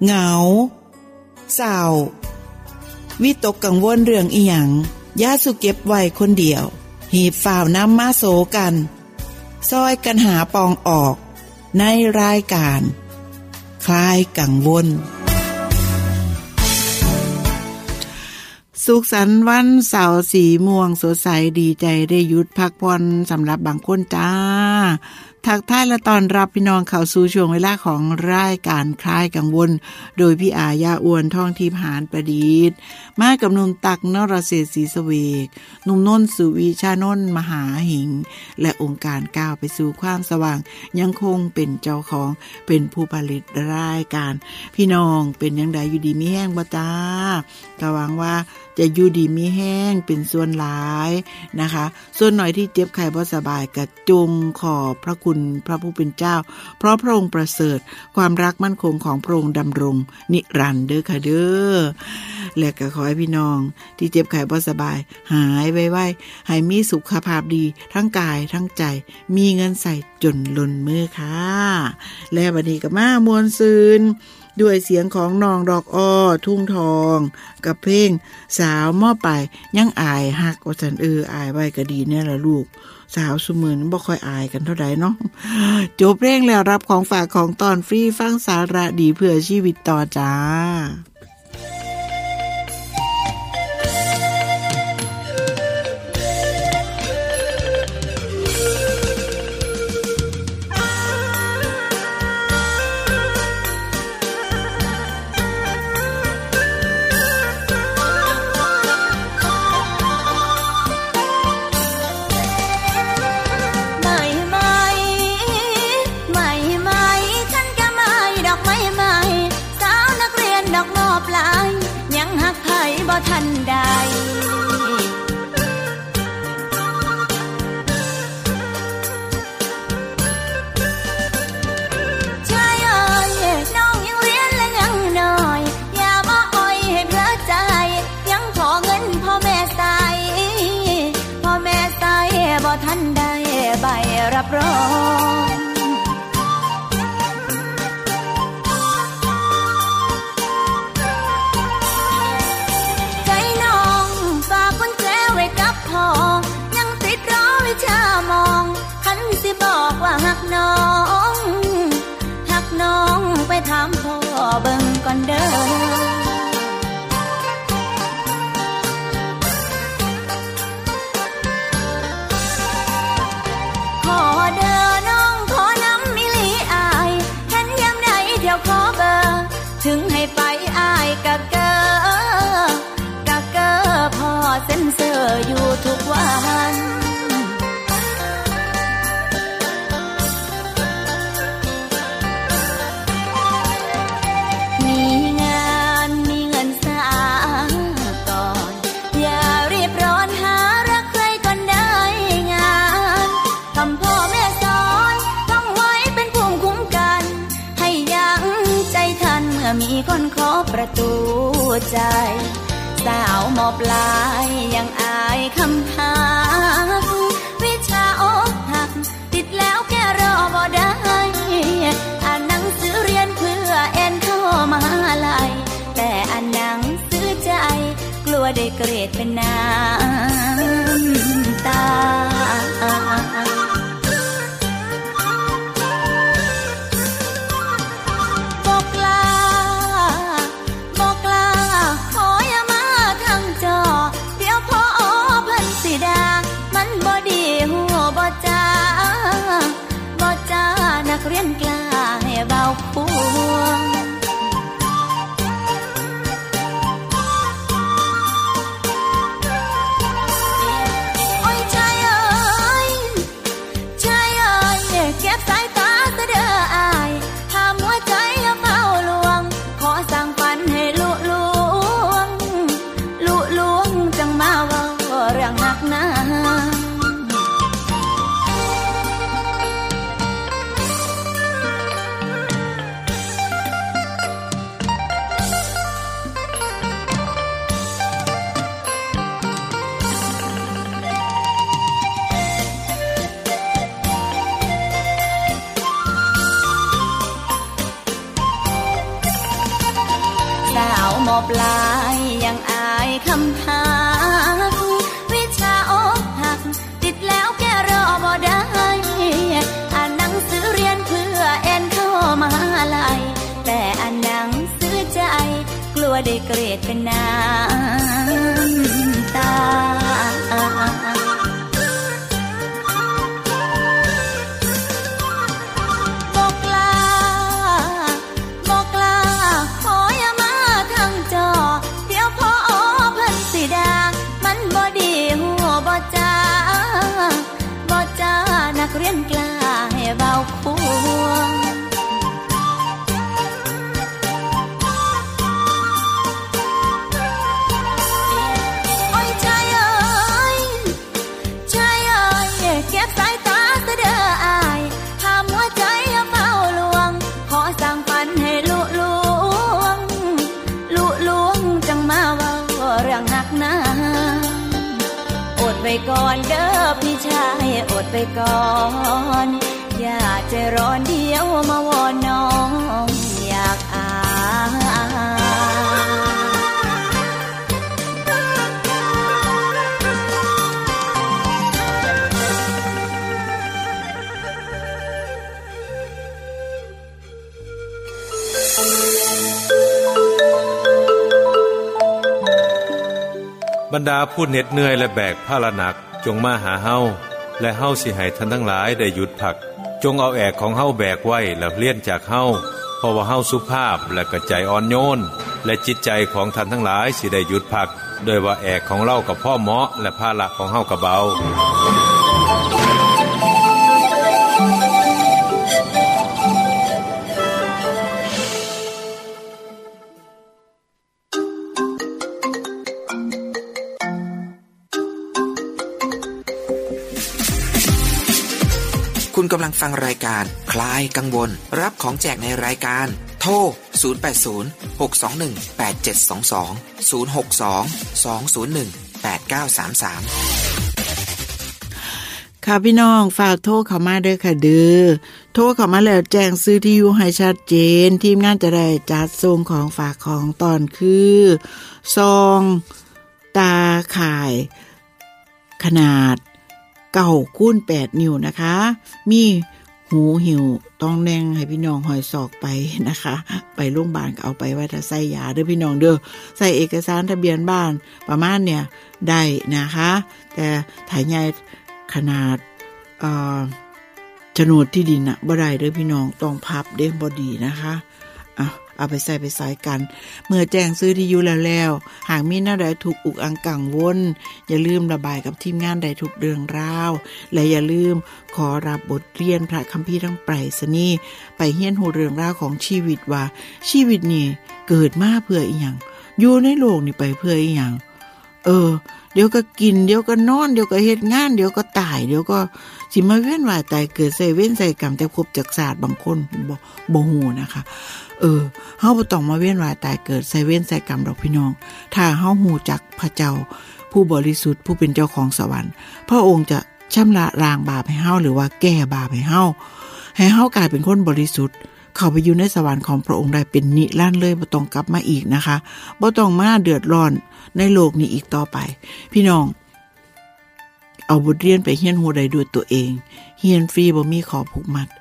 เหงาเศร้าวิตกกังวลเรื่องอีหยังอย่าสุเก็บไว้คนเดียวหีบฝ่าวนำมาโสกันซอยกันหาปองออกในรายการคลายกังวลสุขสันต์วันเสาร์สีม่วงสดใสดีใจได้หยุดพักผ่อนสำหรับบางคนจ้าทักทายและต้อนรับพี่น้องเข้าสู่ช่วงเวลาของรายการคลายกังวลโดยพี่อายาอ้วนท่องทิพย์หานประดิษฐ์มากับหนุ่มตักนรเศรษฐ์ศรีสเวกหนุ่มนนท์สุวิชานนท์มหาหิงและองค์การก้าวไปสู่ความสว่างยังคงเป็นเจ้าของเป็นผู้ผลิตรายการพี่น้องเป็นยังไงอยู่ดีมีแห้งบ่จ้าก็หวังว่าจะอยู่ดีมีแห้งเป็นส่วนหลายนะคะส่วนหน่อยที่เจ็บไข้บ่สบายก็จงขอบพระคุณพระผู้เป็นเจ้าเพราะพระองค์ประเสริฐความรักมั่นคงของพระองค์ดำรงนิรันดร์เด้อค่ะเด้อและก็ขอให้พี่น้องที่เจ็บไข้บ่สบายหายไวๆให้มีสุขภาพดีทั้งกายทั้งใจมีเงินใส่จนล้นมือค่ะและบัดนี้ก็มามวลซืนด้วยเสียงของน้องดอกอ้อทุ่งทองกับเพลงสาวม่อไปยังอายฮักว่าซั่นอายไว้ก็ดีแน่ล่ะลูกสาวซุมื้อนี้บ่ค่อยอายกันเท่าใดเนาะจบเพลงแล้วรับของฝากของตอนฟรีฟังสาระดีเพื่อชีวิตต่อจ้าทันใดชายเอ๋ยน้องยังเรียนและยังน้อยอย่ามาอ้อยให้เพลิดใจยังขอเงินพ่อแม่ใส่บ่ทันได้ใบรับรองยังติดรอวิชามองคันสิบอกว่าหักน้องไปถามพ่อเบิ่งก่อนเด้อขอเด้อน้องขอนำมิลีอายเห็นยามใดเที่ยวขอเบอร์ถึงให้ไปอายกะเกอพ่อเซ็นเซอร์อยู่ทุกวันมีงานมีเงินสร้างก่อนอย่ารีบร้อนหารักใครก่อนได้งานคำพ่อแม่สอนต้องไว้เป็นภูมิคุ้มกันให้ยังใจทันเมื่อมีคนเคาะประตูใจสาวมอปลายยังอายคำทักวิชาอกหักติดแล้วแค่รอบ่ได้อ่านหนังสือเรียนเพื่อเอ็นเข้ามหาลัยแต่อ่านหนังสือใจกลัวได้เกรดเป็นน้ำตามันบ่ดีหัวบ่จ้านักเรียนกล้าให้เบาพวงโอ้ยใจเอ๋ยอบลายยังอายคำทักวิชาอกหักติดแล้วแกรอบ่ได้อ่านหนังสือเรียนเพื่อเอ็นเข้ามหาลัยแต่อ่านหนังสือใจกลัวได้เกรดเป็นน้ำตานักเรียนกล้าให้เบาควงโอ้ยชายเอ้ยชายเอ้ยเก็บสายตาเสด็จอายทำหัวใจเฝ้าลวงขอสั่งฝันให้ลุลวงจังมาเว้าเรื่องหักหน้าอดไปก่อนเด้อพี่ชายอดไปก่อนอย่าใจร้อนเดียวมาวอนน้องอยากบรรดาผู้เหน็ดเหนื่อยและแบกภาระหนักจงมาหาเฮาและเฮาสิให้ท่านทั้งหลายได้หยุดพักจงเอาแอกของเฮาแบกไว้แล้วเลี่ยนจากเฮาเพราะว่าเฮาสุภาพและกระใจอ่อนโยนและจิตใจของท่านทั้งหลายสิได้หยุดพักโดยว่าแอกของเรากับพ่อเหมาะและภาระของเฮาก็เบาคุณกำลังฟังรายการคลายกังวลรับของแจกในรายการโทร0806218722 ค่ะพี่น้องฝากโทรเข้ามาเด้อค่ะเด้อโทรเข้ามาแล้วแจ้งซื้อที่อยู่ให้ชัดเจนทีมงานจะได้จัดส่งของฝากของตอนคือซองตาข่ายขนาด9x8 นิ้วนะคะมีหูหิวต้องแดงให้พี่น้องหอยศอกไปนะคะไปโรงพยาบาลก็เอาไปไว้ถ้าใส่ยาเด้อพี่น้องเด้อใส่เอกสารทะเบียนบ้านประมาณเนี่ยได้นะคะแต่ถ่ายใหญ่ขนาดโฉนดที่ดินน่ะบ่ได้เด้อพี่น้องต้องพับเด้บ่ดีนะคะเอาไปใส่กันเมื่อแจ้งซื้อที่อยู่แล้วหากมีแนวใดถูกอุกอังกังวลอย่าลืมระบายกับทีมงานได้ทุกเรื่องราวและอย่าลืมขอรับบทเรียนพระคัมภีร์ทั้งไปรษณีย์ไปเรียนรู้เรื่องราวของชีวิตว่าชีวิตนี่เกิดมาเพื่ออีหยังอยู่ในโลกนี่ไปเพื่ออีหยังเดี๋ยวก็กินเดี๋ยวก็นอนเดี๋ยวก็เฮ็ดงานเดี๋ยวก็ตายเดี๋ยวก็สิมาเวียนว่ายตายเกิดใส่เว้นใส่กรรมแต่พบจักศาสตร์บางคนบ่ฮู้นะคะเฮาบ่ต้องมาเวียนว่ายตายเกิดใส่เว้นใส่กรรมดอกพี่น้องถ้าเฮาฮู้จักพระเจ้าผู้บริสุทธิ์ผู้เป็นเจ้าของสวรรค์พระองค์จะชำระล้างบาปให้เฮาหรือว่าแก้บาปให้เฮากลายเป็นคนบริสุทธิ์เข้าไปอยู่ในสวรรค์ของพระองค์ได้เป็นนิรันดร์เลยบ่ต้องกลับมาอีกนะคะบ่ต้องมาเดือดร้อนในโลกนี้อีกต่อไปพี่น้องเอาบทเรียนไปเรียนรู้ได้ด้วยตัวเองเรียนฟรีบ่มีขอผูกมัด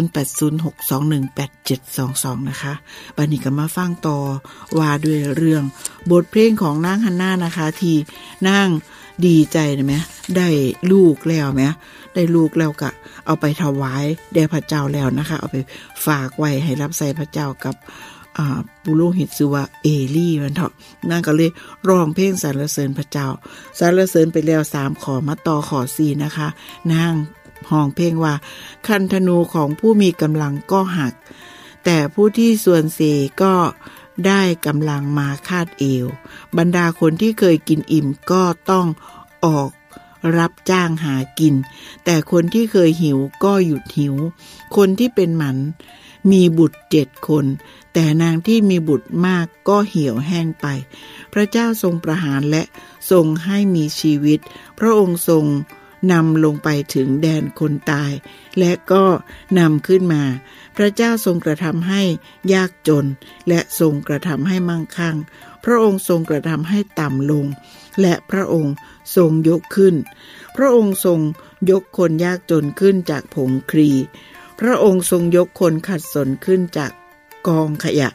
0806218722นะคะบัดนี้ก็มาฟังต่อว่าด้วยเรื่องบทเพลงของนางฮันน่านะคะที่นางดีใจนะแม่ได้ลูกแล้วแม่ได้ลูกแล้วก็เอาไปถวายแด่พระเจ้าแล้วนะคะเอาไปฝากไว้ให้รับใช้พระเจ้ากับปุโรหิตชื่อว่าเอลี่มันเถาะนางก็เลยร้องเพลงสรรเสริญพระเจ้าสรรเสริญไปแล้ว3ขอมาต่อขอ4นะคะนางห้องเพลงว่าคันธนูของผู้มีกำลังก็หักแต่ผู้ที่ส่วนเสก็ได้กำลังมาคาดเอวบรรดาคนที่เคยกินอิ่มก็ต้องออกรับจ้างหากินแต่คนที่เคยหิวก็หยุดหิวคนที่เป็นหมันมีบุตร7 คนแต่นางที่มีบุตรมากก็เหี่ยวแห้งไปพระเจ้าทรงประหารและทรงให้มีชีวิตพระองค์ทรงนำลงไปถึงแดนคนตายและก็นำขึ้นมาพระเจ้าทรงกระทำให้ยากจนและทรงกระทำให้มั่งคั่งพระองค์ทรงกระทำให้ต่ำลงและพระองค์ทรงยกขึ้นพระองค์ทรงยกคนยากจนขึ้นจากผงครีพระองค์ทรงยกคนขัดสนขึ้นจากกองขยะ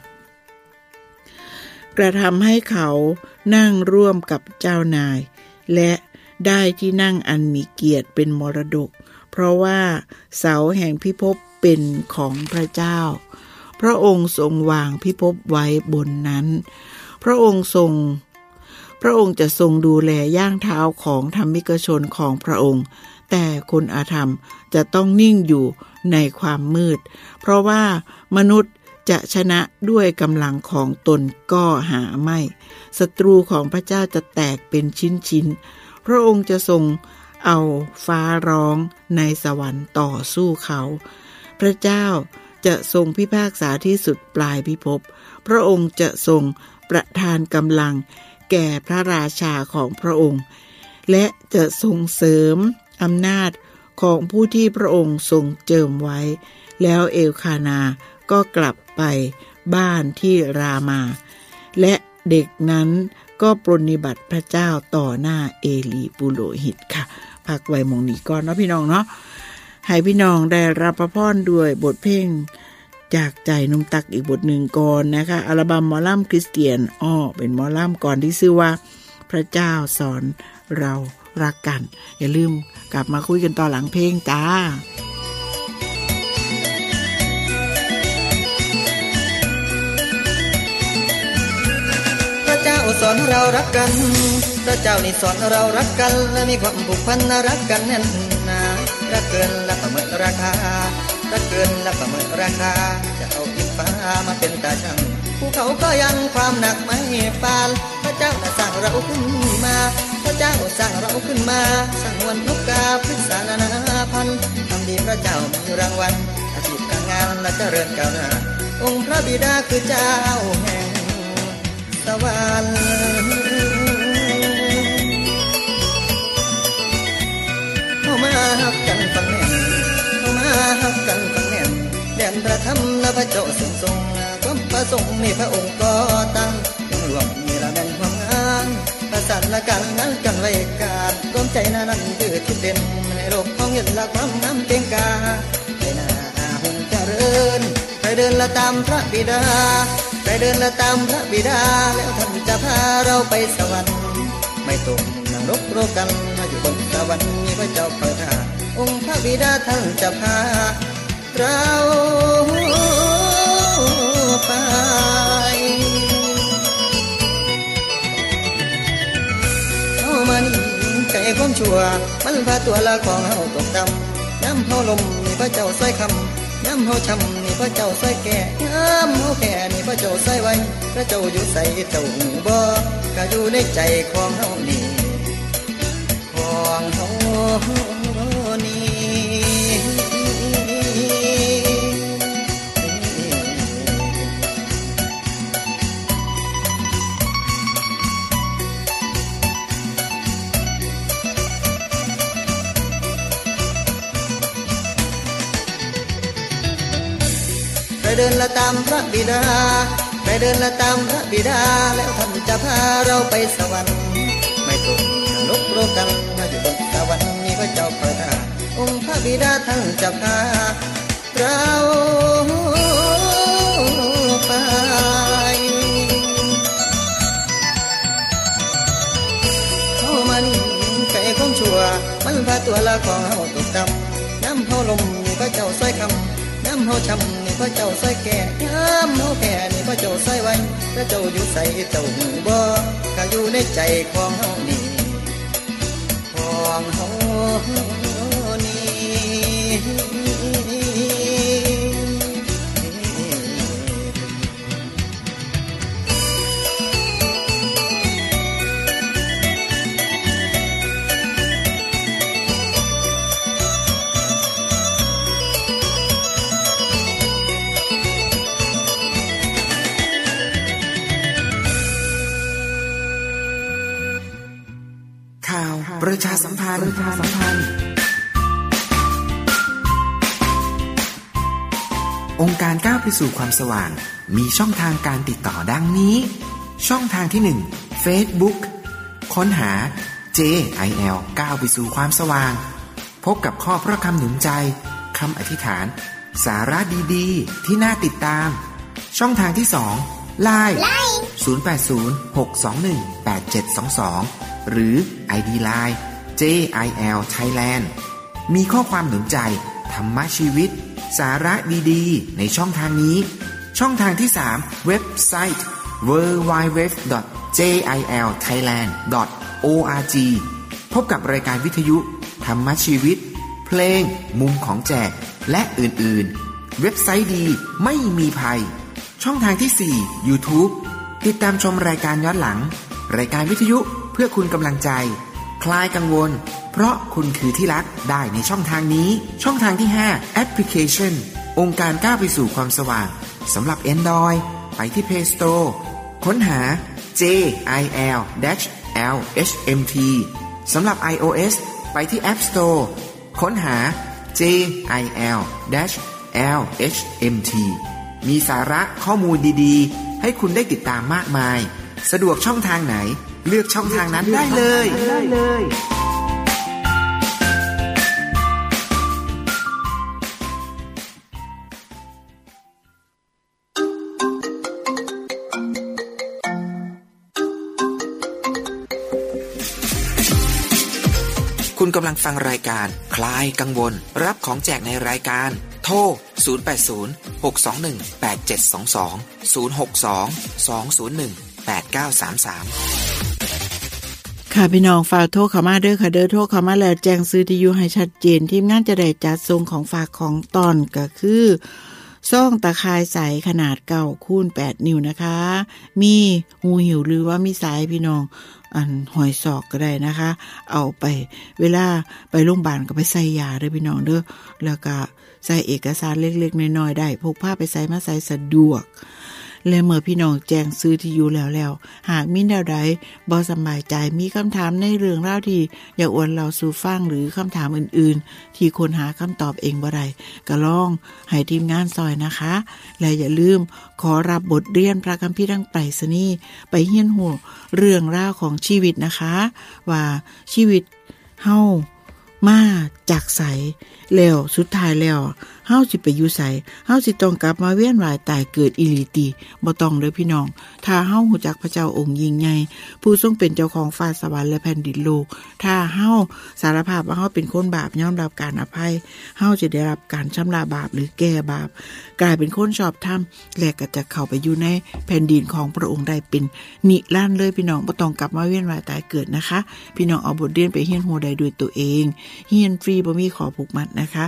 กระทำให้เขานั่งร่วมกับเจ้านายและได้ที่นั่งอันมีเกียรติเป็นมรดกเพราะว่าเสาแห่งพิภพเป็นของพระเจ้าพระองค์ทรงวางพิภพไว้บนนั้นพระองค์จะทรงดูแลย่างเท้าของธรรมิกชนของพระองค์แต่คนอาธรรมจะต้องนิ่งอยู่ในความมืดเพราะว่ามนุษย์จะชนะด้วยกำลังของตนก็หาไม่ศัตรูของพระเจ้าจะแตกเป็นชิ้นๆพระองค์จะทรงเอาฟ้าร้องในสวรรค์ต่อสู้เขาพระเจ้าจะทรงพิพากษาที่สุดปลายพิภพพระองค์จะทรงประทานกำลังแก่พระราชาของพระองค์และจะทรงเสริมอำนาจของผู้ที่พระองค์ทรงเจิมไว้แล้วเอลคานาก็กลับไปบ้านที่รามาและเด็กนั้นก็ปรนนิบัติพระเจ้าต่อหน้าเอลีปุโรหิตค่ะพักไว้หม่องนี้ก่อนเนาะพี่น้องเนาะให้พี่น้องได้รับพระพรด้วยบทเพลงจากใจนุ่มตักอีกบทหนึ่งก่อนนะคะอัลบั้มหมอลำคริสเตียนเป็นหมอลำก่อนที่ชื่อว่าพระเจ้าสอนเรารักกันอย่าลืมกลับมาคุยกันต่อหลังเพลงจ้าพระเจ้าสอนเรารักกันพระเจ้านี่สอนเรารักกันและมีความผูกพันรักกันแน่นหนารักเกินและประเมินราคารักเกินและประเมินราคาจะเอาอิฐฟ้ามาเป็นตาช่างภูเขาก็ยังความหนักไม่ปานพระเจ้าสร้างเราขึ้นมาพระเจ้าสร้างเราขึ้นมาสร้างวันนกกาพฤกษานานาพันธุ์ทำดีพระเจ้ามีรางวัลอาชีพการงานและเจริญก้าวหน้าองค์พระบิดาคือเจ้าแห่งสวรรค์เข้ามาหักกันฟังแน่นเข้ามาหักกันฟังแน่นแดนพระธรรมและพระเจ้าทรงความประสงค์มีพระองค์ก็ตั้งยังรวมมีละแม่นความงามประสานละกันนั้นกันไว้การร่วมใจนั้นคือจุดเด่นในโลกของเห็นละความน้ำเก่งกาในหน้าหงเจริญไปเดินละตามพระบิดาไปเดินละตามพระบิดาแล้วท่านจะพาเราไปสวรรค์ไม่ตกนรกโรกันมาอยู่บนสวรรค์มีพระเจ้าคอยท่าองค์พระบิดาท่านจะพาเราไปเข้ามานี่ไก่ความชั่วมันพาตัวละของเฮาตกต่ำน้ำเฮาลมมีพระเจ้าสร้อยคำน้ำเฮาช้ำนี่พระเจ้าสร้อยแก่น้ำเฮาแก่นี่พระเจ้าสร้อยไว้พระเจ้าอยู่ใส่เจ้าหูบ่ก็อยู่ในใจของเฮานี่ของเฮานี่ไปเดินละตามพระบิดาไปเดินละตามพระบิดาแล้วท่านจะพาเราไปสวรรค์ไม่ตกนรกโรกันมาอยู่บนสวรรค์มีพระเจ้าคอยท่าองค์พระบิดาท่านจะพาเราไปเข้ามานี่ไก่ความชั่วมันพาตัวละของเฮาตกต่ำน้ำเฮาลมมีพระเจ้าสร้อยคำน้ำเฮาช้ำนี่พระเจ้าสร้อยแก่น้ำเฮาแก่นี่พระเจ้าสร้อยไว้พระเจ้าอยู่ใส่เจ้าหูบ่ก็อยู่ในใจของเฮานี่ของเฮานี่ประชาสัมพันธ์องค์การก้าวไปสู่ความสว่างมีช่องทางการติดต่อดังนี้ช่องทางที่1 Facebook ค้นหา JIL ก้าวไปสู่ความสว่างพบกับข้อพระคำหนุนใจคำอธิษฐานสาระดีๆที่น่าติดตามช่องทางที่2 LINE 0806218722หรือ ID Line JIL Thailand มีข้อความหนุนใจธรรมะชีวิตสาระดีๆในช่องทางนี้ช่องทางที่3เว็บไซต์ www.jilthailand.org พบกับรายการวิทยุธรรมะชีวิตเพลงมุมของแจกและอื่นๆเว็บไซต์ดีไม่มีภัยช่องทางที่4 YouTube ติดตามชมรายการย้อนหลังรายการวิทยุเพื่อคุณกำลังใจคลายกังวลเพราะคุณคือที่รักได้ในช่องทางนี้ช่องทางที่5แอปพลิเคชันองค์การก้าวไปสู่ความสว่างสำหรับ Android ไปที่ Play Store ค้นหา JIL-LHMT สำหรับ iOS ไปที่ App Store ค้นหา JIL-LHMT มีสาระข้อมูลดีๆให้คุณได้ติดตามมากมายสะดวกช่องทางไหนเลือกช่องทางนั้นได้เลยคุณกำลังฟังรายการคลายกังวลรับของแจกในรายการโทร0806218722 062-201-8933 ค่ะพี่น้องฝากโทรเข้ามาเด้อค่ะเด้อโทรเข้ามาแล้วแจ้งซื้อที่อยู่ให้ชัดเจนทีมงานจะได้จัดส่งของฝากของตอนก็คือซ่องตะข่ายใสขนาด9 คูณ 8 นิ้วนะคะมีหูหิวหรือว่ามีสายพี่น้องอันหอยศอกก็ได้นะคะเอาไปเวลาไปโรงพยาบาลก็ไปใส่ยาเด้อพี่น้องเด้อแล้วก็ใส่เอกสารเล็กๆน้อยๆได้พกพาไปใส่มาใส่สะดวกและเมื่อพี่น้องแจ้งซื้อที่อยู่แล้วหากมีแนวใดบ่สบายใจมีคำถามในเรื่องราวที่อยากอวนเราสู่ฟังหรือคำถามอื่นๆที่คนหาคำตอบเองบ่ได้ก็ลองให้ทีมงานซอยนะคะและอย่าลืมขอรับบทเรียนพระคัมภีร์ทางไปรษณีย์ไปเรียนรู้เรื่องราวของชีวิตนะคะว่าชีวิตเฮามาจากไสแล้วสุดท้ายแล้วเฮาสิไปอยู่ไสเฮาสิต้องกลับมาเวียนว่ายตายเกิดอีหลีติบ่ต้องเด้อพี่น้องถ้าเฮาฮู้จักพระเจ้าองค์ยิ่งใหญ่ผู้ทรงเป็นเจ้าของฟ้าสวรรค์และแผ่นดินโลกถ้าเฮาสารภาพว่าเฮาเป็นคนบาปยอมรับการอภัยเฮาจะได้รับการชำระบาปหรือแก้บาปกลายเป็นคนชอบธรรมและก็จะเข้าไปอยู่ในแผ่นดินของพระองค์ได้เป็นนิรันดร์เลยพี่น้องบ่ต้องกลับมาเวียนว่ายตายเกิดนะคะพี่น้องเอาบทเรียนไปเรียนรู้ได้ด้วยตัวเองเรียนฟรีบ่มีขอผูกมัดนะคะ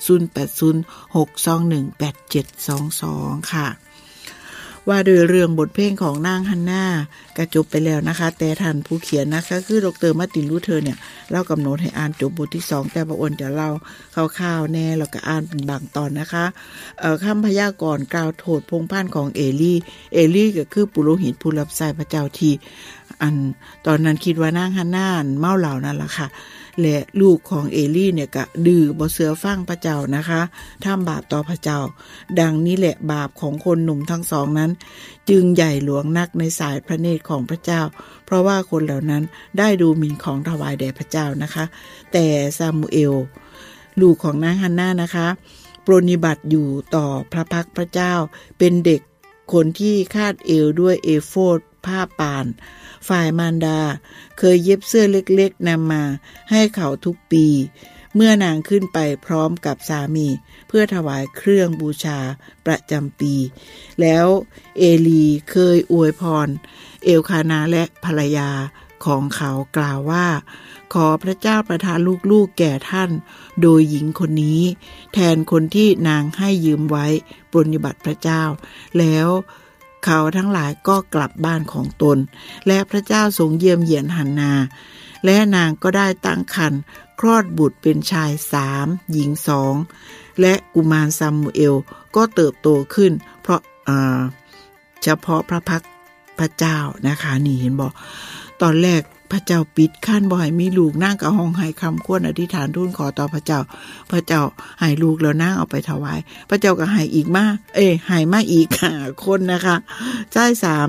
0806218722ค่ะว่าโดยเรื่องบทเพลงของนางฮันน่ากระจบไปแล้วนะคะแต่ท่านผู้เขียนนะคะคือดร.มาร์ตินลูเทอร์เนี่ยเล่ากำหนดให้อ่านจบบทที่2แต่บ่อ้วนจะเล่าคร่าวๆแน่แล้วก็อ่านเป็นบางตอนนะคะคำพยากรณ์กล่าวโทษพงพ่านของเอลี่ก็คือปุโรหิตผู้รับใช้พระเจ้าที่อันตอนนั้นคิดว่านางฮันน่าเมาเหล้านั่นล่ะค่ะและลูกของเอลี่เนี่ยก็ดื้อบ่เชื่อฟังพระเจ้านะคะทำบาปต่อพระเจ้าดังนี้แหละบาปของคนหนุ่มทั้งสองนั้นจึงใหญ่หลวงนักในสายพระเนตรของพระเจ้าเพราะว่าคนเหล่านั้นได้ดูหมิ่นของถวายแด่พระเจ้านะคะแต่ซามูเอลลูกของนางฮันน่านะคะปรนนิบัติอยู่ต่อพระพักพระเจ้าเป็นเด็กคนที่คาดเอวด้วยเอโฟดผ้าป่านฝ่ายมารดาเคยเย็บเสื้อเล็กๆนำมาให้เขาทุกปีเมื่อนางขึ้นไปพร้อมกับสามีเพื่อถวายเครื่องบูชาประจำปีแล้วเอลีเคยอวยพรเอลคานาและภรรยาของเขากล่าวว่าขอพระเจ้าประทานลูกๆแก่ท่านโดยหญิงคนนี้แทนคนที่นางให้ยืมไว้ปรนนิบัติพระเจ้าแล้วเขาทั้งหลายก็กลับบ้านของตนและพระเจ้าทรงเยี่ยมเยียนฮันนาและนางก็ได้ตั้งครรภ์คลอดบุตรเป็นชาย3หญิง2และกุมารซามูเอลก็เติบโตขึ้นเพราะเฉพาะพระพักพระเจ้านะคะนี่เห็นบอกตอนแรกพระเจ้าปิดขั้นบ่ให้มีลูกนางก็ห้องให้คำควรอธิษฐานทูลขอต่อพระเจ้าให้ลูกแล้วนางเอาไปถวายพระเจ้าก็ให้อีกมาให้มาอีกคนนะคะชาย3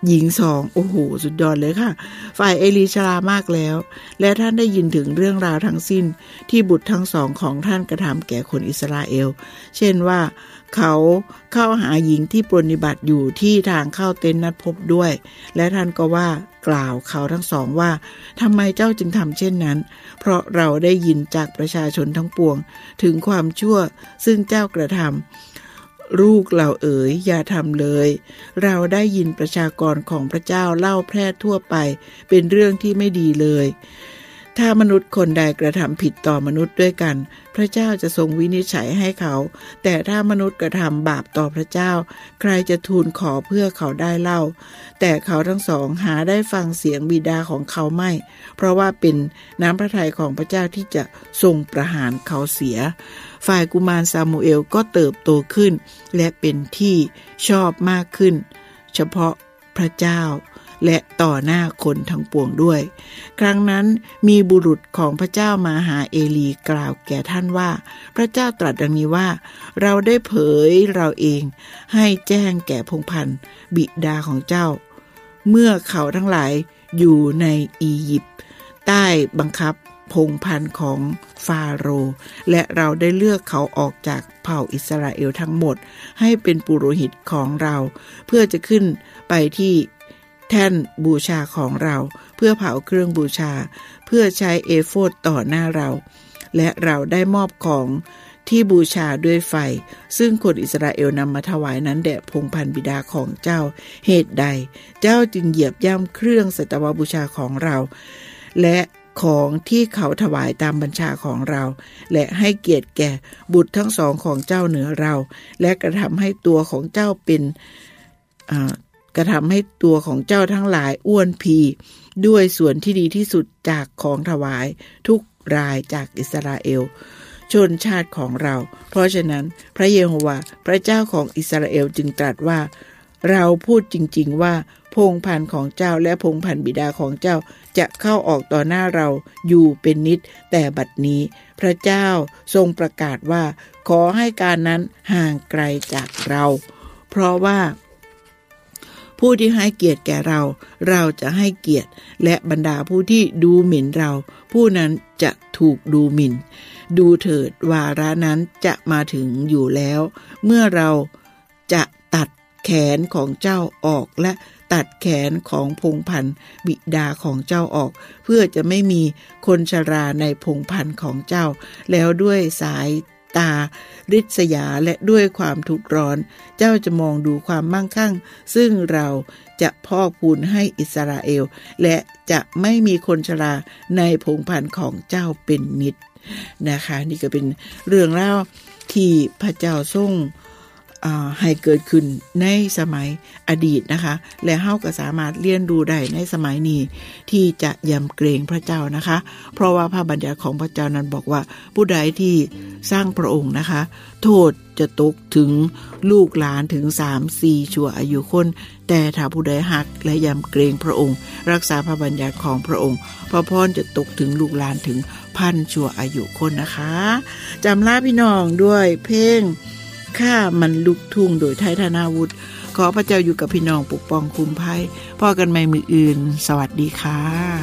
หญิง2โอ้โหสุดยอดเลยค่ะฝ่ายเอลีชรามากแล้วและท่านได้ยินถึงเรื่องราวทั้งสิ้นที่บุตรทั้งสองของท่านกระทำแก่คนอิสราเอลเช่นว่าเขาเข้าหาหญิงที่ปรนนิบัติอยู่ที่ทางเข้าเต็นท์นัดพบด้วยและท่านก็ว่ากล่าวเขาทั้งสองว่าทำไมเจ้าจึงทำเช่นนั้นเพราะเราได้ยินจากประชาชนทั้งปวงถึงความชั่วซึ่งเจ้ากระทำลูกเราเอ๋ยอย่าทำเลยเราได้ยินประชากรของพระเจ้าเล่าแพร่ทั่วไปเป็นเรื่องที่ไม่ดีเลยถ้ามนุษย์คนใดกระทำผิดต่อมนุษย์ด้วยกันพระเจ้าจะทรงวินิจฉัยให้เขาแต่ถ้ามนุษย์กระทำบาปต่อพระเจ้าใครจะทูลขอเพื่อเขาได้เล่าแต่เขาทั้งสองหาได้ฟังเสียงบิดาของเขาไม่เพราะว่าเป็นน้ำพระทัยของพระเจ้าที่จะทรงประหารเขาเสียฝ่ายกุมารซามูเอลก็เติบโตขึ้นและเป็นที่ชอบมากขึ้นเฉพาะพระเจ้าและต่อหน้าคนทั้งปวงด้วยครั้งนั้นมีบุรุษของพระเจ้ามาหาเอลีกล่าวแก่ท่านว่าพระเจ้าตรัสดังนี้ว่าเราได้เผยเราเองให้แจ้งแก่พงศ์พันธุ์บิดาของเจ้าเมื่อเขาทั้งหลายอยู่ในอียิปต์ใต้บังคับพงศ์พันธุ์ของฟาโรห์และเราได้เลือกเขาออกจากเผ่าอิสราเอลทั้งหมดให้เป็นปุโรหิตของเราเพื่อจะขึ้นไปที่แท่นบูชาของเราเพื่อเผาเครื่องบูชาเพื่อใช้เอโฟดต่อหน้าเราและเราได้มอบของที่บูชาด้วยไฟซึ่งคนอิสราเอลนำมาถวายนั้นแด่พงศ์พันธุ์บิดาของเจ้าเหตุใดเจ้าจึงเหยียบย่ำเครื่องสัตวบูชาของเราและของที่เขาถวายตามบัญชาของเราและให้เกียรติแก่บุตรทั้งสองของเจ้าเหนือเราและกระทำให้ตัวของเจ้าเป็นกระทำให้ตัวของเจ้าทั้งหลายอ้วนพีด้วยส่วนที่ดีที่สุดจากของถวายทุกรายจากอิสราเอลชนชาติของเราเพราะฉะนั้นพระเยโฮวาห์พระเจ้าของอิสราเอลจึงตรัสว่าเราพูดจริงๆว่าพงศ์พันธุ์ของเจ้าและพงศ์พันธุ์บิดาของเจ้าจะเข้าออกต่อหน้าเราอยู่เป็นนิจแต่บัดนี้พระเจ้าทรงประกาศว่าขอให้การนั้นห่างไกลจากเราเพราะว่าผู้ที่ให้เกียรติแก่เราจะให้เกียรติและบรรดาผู้ที่ดูหมิ่นเราผู้นั้นจะถูกดูหมิ่นดูเถิดวาระนั้นจะมาถึงอยู่แล้วเมื่อเราจะตัดแขนของเจ้าออกและตัดแขนของพงศ์พันธุ์บิดาของเจ้าออกเพื่อจะไม่มีคนชราในพงศ์พันธุ์ของเจ้าแล้วด้วยสายตาริษยาและด้วยความทุกข์ร้อนเจ้าจะมองดูความมั่งคั่งซึ่งเราจะพอกพูนให้อิสราเอลและจะไม่มีคนชราในพงศ์พันธุ์ของเจ้าเป็นนิจนะคะนี่ก็เป็นเรื่องเล่าที่พระเจ้าทรงให้เกิดขึ้นในสมัยอดีตนะคะและเฮาก็สามารถเรียนรู้ได้ในสมัยนี้ที่จะยำเกรงพระเจ้านะคะเพราะว่าพระบัญญัติของพระเจ้านั้นบอกว่าผู้ใดที่สร้างพระองค์นะคะโทษจะตกถึงลูกหลานถึง 3-4 ชั่วอายุคนแต่ถ้าผู้ใดฮักและยำเกรงพระองค์รักษาพระบัญญัติของพระองค์พระพรจะตกถึงลูกหลานถึง1,000 ชั่วอายุคนนะคะจำลาพี่น้องด้วยเพลงข้ามันลุกทุ่งโดยไทยธนาวุฒิขอพระเจ้าอยู่กับพี่น้องปกป้องคุ้มภัยพอกันใหม่มื้ออื่นสวัสดีค่ะ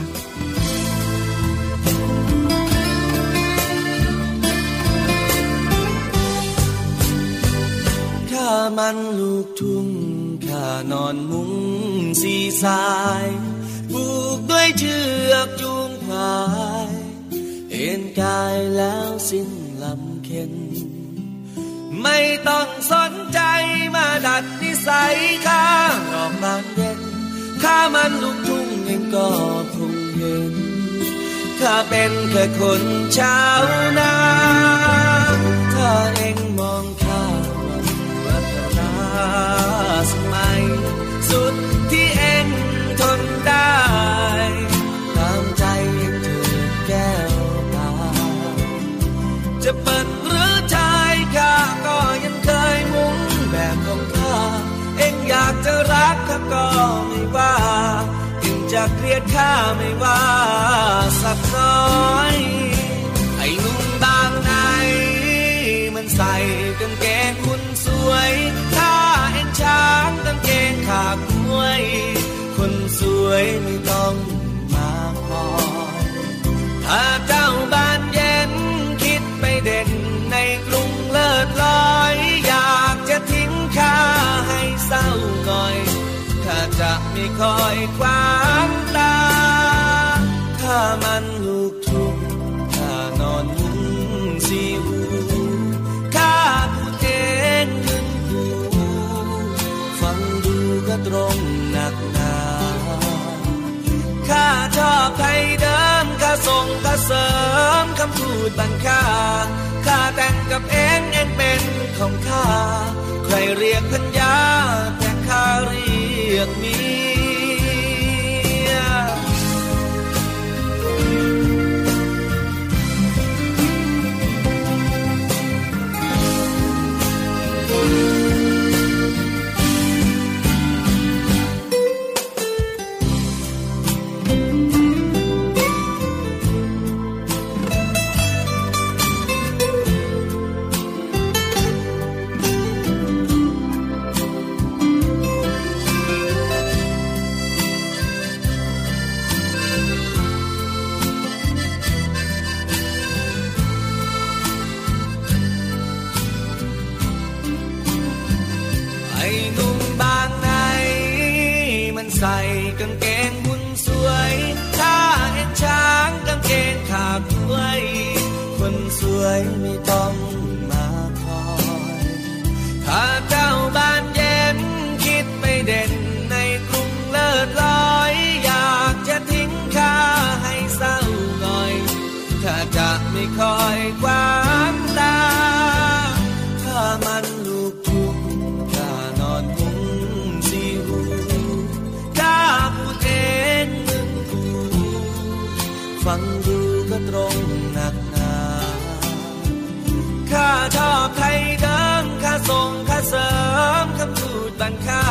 ข้ามันลูกทุ่งข้านอนมุ้งสีสายผูกด้วยเชือกจูงควายเอ็นกายแล้วสิ้นลำเค็นไม่ต้องสนใจมาดัดนิสัยข้าออกบานเย็นข้ามันลูกทุ่งเองก็คงเห็นข้าเป็นแค่คนชาวนาถ้าเองมองข้าวันวัฒนาสมัยสุดที่เองทนได้ตามใจเองเถิดแก้วตาจะเปิดหรือใจข้าก็ยังเคยมุ้งแบบของข้าเอ็งอยากจะรักข้าก็ไม่ว่าเอ็งจะเกลียดข้าไม่ว่าสักน้อยไอ้หนุ่มบางไหนมันใส่กางเกงคุณสวยถ้าเอ็งช้างกางเกงขาดมวยวยไม่ต้องมาคอยถ้าเจ้าบ้านเย็นคิดไปเด่นในกรุงเลิศลอยอยากจะทิ้งข้าให้เศร้าหน่อยข้าจะไม่คอยขวางตาถ้ามันลูกทุ่งข้านอนมุ้งสีหูข้าพูดเองถึงหูฟังดูก็ตรงหนักหนาข้าชอบไทยเดิมข้าส่งข้าเสริมคำพูดบังค่าข้าแต่งกับเองเป็นของข้าใครเรียกพัญญาแต่ข้าเรียกเมียใส่กางเกงบุญสวยถ้าเห็นช้างกางเกงขาดด้วยคนสวยไม่ต้องมาคอยถ้าเจ้าบ้านเย็นคิดไปเด่นในกรุงเลิศลอยอยากจะทิ้งข้าให้เศร้าหน่อยข้าจะไม่คอยขวางตาถ้ามันลูกทุ่งข้านอนมุ้งสีหูข้าพูดเองมึงกูฟังดูก็ตรงหนักหนาข้าชอบไทยเดิมข้าส่งข้าเสริมคำพูดบังค่า